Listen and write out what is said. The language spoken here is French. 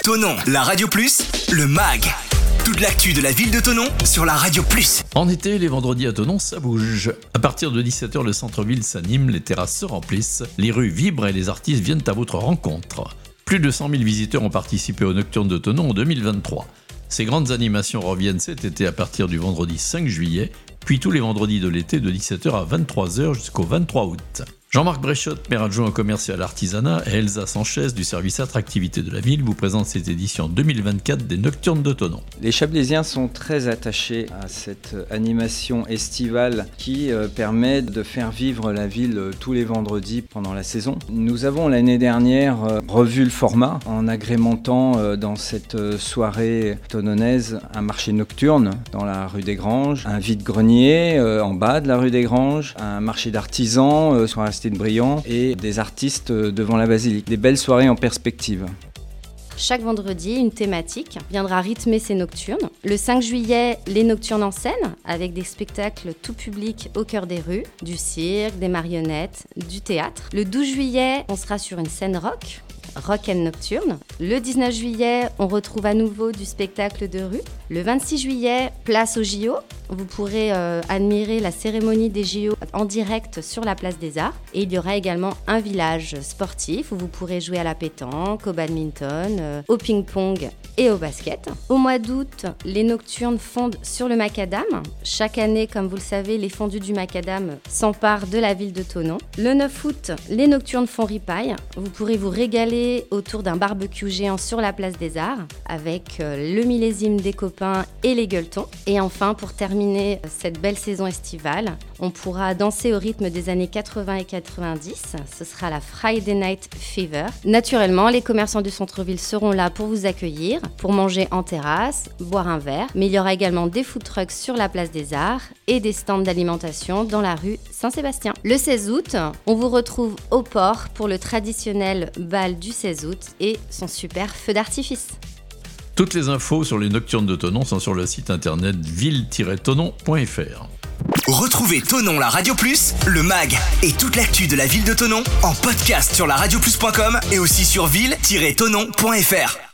Thonon, la Radio Plus, le MAG. Toute l'actu de la ville de Thonon sur la Radio Plus. En été, les vendredis à Thonon, ça bouge. À partir de 17h, le centre-ville s'anime, les terrasses se remplissent, les rues vibrent et les artistes viennent à votre rencontre. Plus de 100 000 visiteurs ont participé aux Nocturnes de Thonon en 2023. Ces grandes animations reviennent cet été à partir du vendredi 5 juillet, puis tous les vendredis de l'été de 17h à 23h jusqu'au 23 août. Jean-Marc Bréchotte, maire adjoint au commerce et à l'artisanat, et Elsa Sanchez du service attractivité de la ville vous présentent cette édition 2024 des Nocturnes de Thonon. Les Chablaisiens sont très attachés à cette animation estivale qui permet de faire vivre la ville tous les vendredis pendant la saison. Nous avons l'année dernière revu le format en agrémentant dans cette soirée thononnaise un marché nocturne dans la rue des Granges, un vide-grenier en bas de la rue des Granges, un marché d'artisans sur Aristide Briand et des artistes devant la basilique. Des belles soirées en perspective. Chaque vendredi, une thématique viendra rythmer ces nocturnes. Le 5 juillet, les nocturnes en scène, avec des spectacles tout public au cœur des rues, du cirque, des marionnettes, du théâtre. Le 12 juillet, on sera sur une scène rock and nocturne. Le 19 juillet, on retrouve à nouveau du spectacle de rue. Le 26 juillet, place aux JO. Vous pourrez admirer la cérémonie des JO en direct sur la place des Arts. Et il y aura également un village sportif où vous pourrez jouer à la pétanque, au badminton, au ping-pong et au basket. Au mois d'août, les nocturnes fondent sur le macadam. Chaque année, comme vous le savez, les fondus du macadam s'emparent de la ville de Thonon. Le 9 août, les nocturnes font ripaille. Vous pourrez vous régaler autour d'un barbecue géant sur la place des Arts avec le millésime des copains et les gueuletons. Et enfin, pour terminer cette belle saison estivale, on pourra danser au rythme des années 80 et 90. Ce sera la Friday Night Fever. Naturellement, les commerçants du centre-ville seront là pour vous accueillir, pour manger en terrasse, boire un verre. Mais il y aura également des food trucks sur la place des Arts et des stands d'alimentation dans la rue Saint-Sébastien. Le 16 août, on vous retrouve au port pour le traditionnel bal du 16 août et son super feu d'artifice. Toutes les infos sur les Nocturnes de Thonon sont sur le site internet ville-thonon.fr. Retrouvez Thonon, la Radio Plus, le MAG et toute l'actu de la ville de Thonon en podcast sur laradioplus.com et aussi sur ville-thonon.fr.